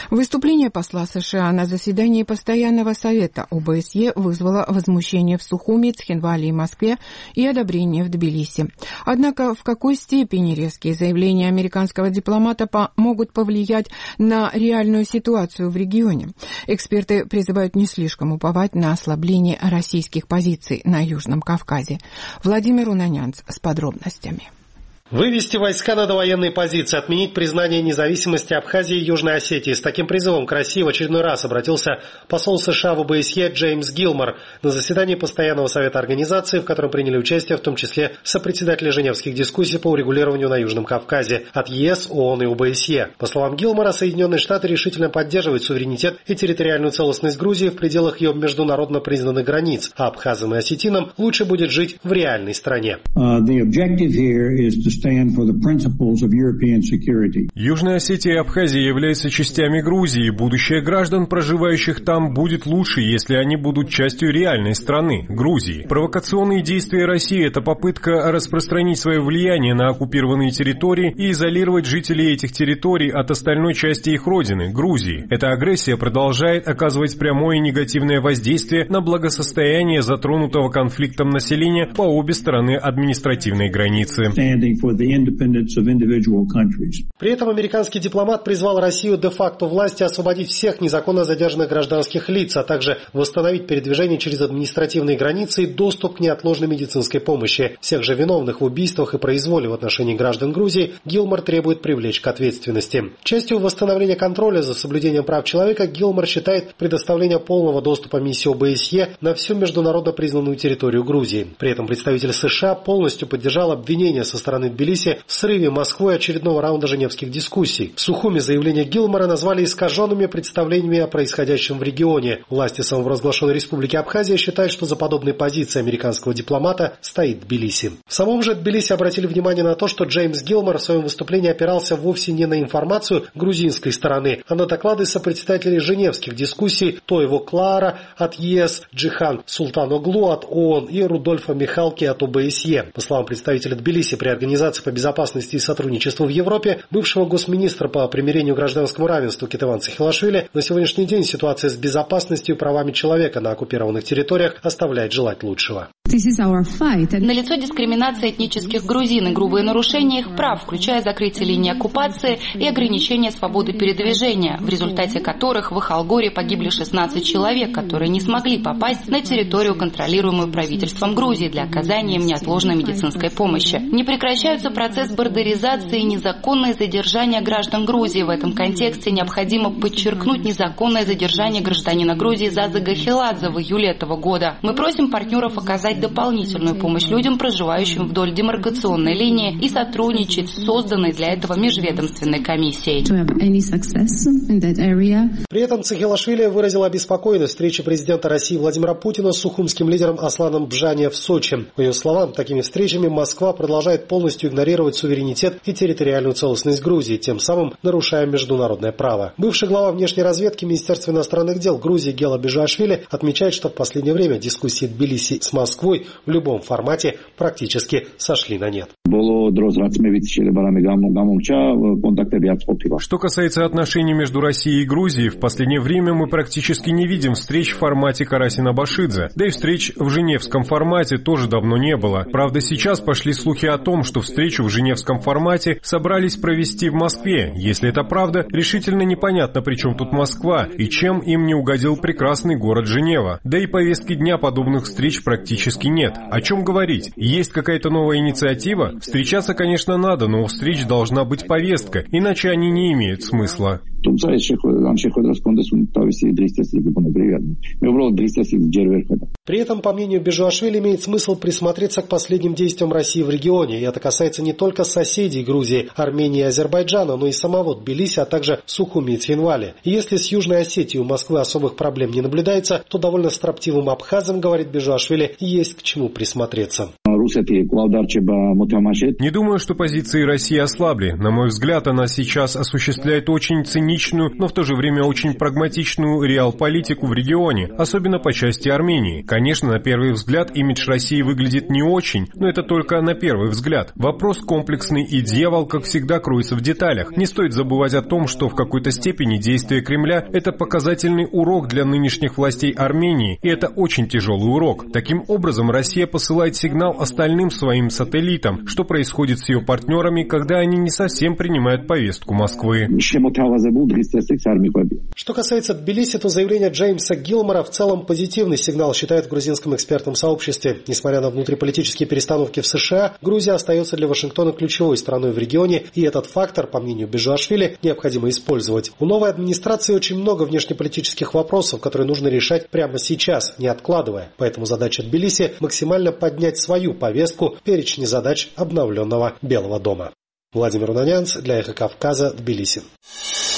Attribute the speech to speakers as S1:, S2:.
S1: Выступление посла США на заседании Постоянного совета ОБСЕ вызвало возмущение в Сухуми, Цхинвале и Москве и одобрение в Тбилиси. Однако в какой степени резкие заявления американского дипломата могут повлиять на реальную ситуацию в регионе? Эксперты призывают не слишком уповать на ослабление российских позиций на Южном Кавказе. Владимир Унанянц с подробностями.
S2: Вывести войска на довоенные позиции, отменить признание независимости Абхазии и Южной Осетии. С таким призывом к России в очередной раз обратился посол США в ОБСЕ Джеймс Гилмор на заседании Постоянного совета организации, в котором приняли участие в том числе сопредседатели женевских дискуссий по урегулированию на Южном Кавказе от ЕС, ООН и ОБСЕ. По словам Гилмора, Соединенные Штаты решительно поддерживают суверенитет и территориальную целостность Грузии в пределах ее международно признанных границ, а абхазам и осетинам лучше будет жить в реальной стране.
S3: Южная Осетия и Абхазия являются частями Грузии, и будущее граждан, проживающих там, будет лучше, если они будут частью реальной страны, Грузии. Провокационные действия России – это попытка распространить свое влияние на оккупированные территории и изолировать жителей этих территорий от остальной части их родины, Грузии. Эта агрессия продолжает оказывать прямое и негативное воздействие на благосостояние затронутого конфликтом населения по обе стороны административной границы.
S2: При этом американский дипломат призвал Россию де-факто власти освободить всех незаконно задержанных гражданских лиц, а также восстановить передвижение через административные границы и доступ к неотложной медицинской помощи. Всех же виновных в убийствах и произволе в отношении граждан Грузии Гилмор требует привлечь к ответственности. Частью восстановления контроля за соблюдением прав человека Гилмор считает предоставление полного доступа миссии ОБСЕ на всю международно признанную территорию Грузии. При этом представитель США полностью поддержал обвинения со стороны Тбилиси в срыве Москвой очередного раунда женевских дискуссий. В Сухуми заявления Гилмора назвали искаженными представлениями о происходящем в регионе. Власти самопровозглашенной республики Абхазия считают, что за подобной позицией американского дипломата стоит Тбилиси. В самом же Тбилиси обратили внимание на то, что Джеймс Гилмор в своем выступлении опирался вовсе не на информацию грузинской стороны, а на доклады сопредседателей женевских дискуссий Тойво Клара от ЕС, Джихан Султаноглу от ООН и Рудольфа Михалки от ОБСЕ. По словам представителя Тбилиси при Организации по безопасности и сотрудничеству в Европе, бывшего госминистра по примирению и гражданскому равенству Кетеван Цхилашвили, на сегодняшний день ситуация с безопасностью и правами человека на оккупированных территориях оставляет желать лучшего.
S4: Налицо дискриминация этнических грузин и грубые нарушения их прав, включая закрытие линии оккупации и ограничение свободы передвижения, в результате которых в Ихалгоре погибли 16 человек, которые не смогли попасть на территорию, контролируемую правительством Грузии, для оказания им неотложной медицинской помощи. Не прекращаются процесс бордеризации и незаконное задержание граждан Грузии. В этом контексте необходимо подчеркнуть незаконное задержание гражданина Грузии Зазы Гахеладзе в июле этого года. Мы просим партнеров оказать дополнительную помощь людям, проживающим вдоль демаркационной линии, и сотрудничать с созданной для этого межведомственной комиссией.
S2: При этом Цхилашвили выразил обеспокоенность встречи президента России Владимира Путина с сухумским лидером Асланом Бжане в Сочи. По ее словам, такими встречами Москва продолжает полностью игнорировать суверенитет и территориальную целостность Грузии, тем самым нарушая международное право. Бывший глава внешней разведки Министерства иностранных дел Грузии Гела Бежашвили отмечает, что в последнее время дискуссии Тбилиси с Москвой в любом формате практически сошли на нет.
S3: Что касается отношений между Россией и Грузией, в последнее время мы практически не видим встреч в формате Карасина-Башидзе. Да и встреч в женевском формате тоже давно не было. Правда, сейчас пошли слухи о том, что встречу в женевском формате собрались провести в Москве. Если это правда, решительно непонятно, при чем тут Москва и чем им не угодил прекрасный город Женева. Да и повестки дня подобных встреч практически нет. О чем говорить? Есть какая-то новая инициатива? Встречаться, конечно, надо, но у встреч должна быть повестка, иначе они не имеют смысла.
S2: При этом, по мнению Бежашвили, имеет смысл присмотреться к последним действиям России в регионе, и это касается не только соседей Грузии, Армении и Азербайджана, но и самого Тбилиси, а также Сухуми и Цхинвали. И если с Южной Осетией у Москвы особых проблем не наблюдается, то довольно строптивым абхазам, говорит Бежашвили, есть к чему присмотреться.
S3: Не думаю, что позиции России ослабли. На мой взгляд, она сейчас осуществляет очень циничную, но в то же время очень прагматичную реал-политику в регионе, особенно по части Армении. Конечно, на первый взгляд имидж России выглядит не очень, но это только на первый взгляд. Вопрос комплексный, и дьявол, как всегда, кроется в деталях. Не стоит забывать о том, что в какой-то степени действия Кремля – это показательный урок для нынешних властей Армении, и это очень тяжелый урок. Таким образом, Россия посылает сигнал остальным своим сателлитам, что происходит с ее партнерами, когда они не совсем принимают повестку Москвы.
S2: Что касается Тбилиси, то заявление Джеймса Гилмора в целом позитивный сигнал, считают в грузинском экспертном сообществе. Несмотря на внутриполитические перестановки в США, Грузия остается для Вашингтона ключевой страной в регионе, и этот фактор, по мнению Бежашвили, необходимо использовать. У новой администрации очень много внешнеполитических вопросов, которые нужно решать прямо сейчас, не откладывая. Поэтому задача Тбилиси – максимально поднять свою повестку в перечне задач обновленного Белого дома. Владимир Унанянц для Эхо Кавказа, Тбилиси.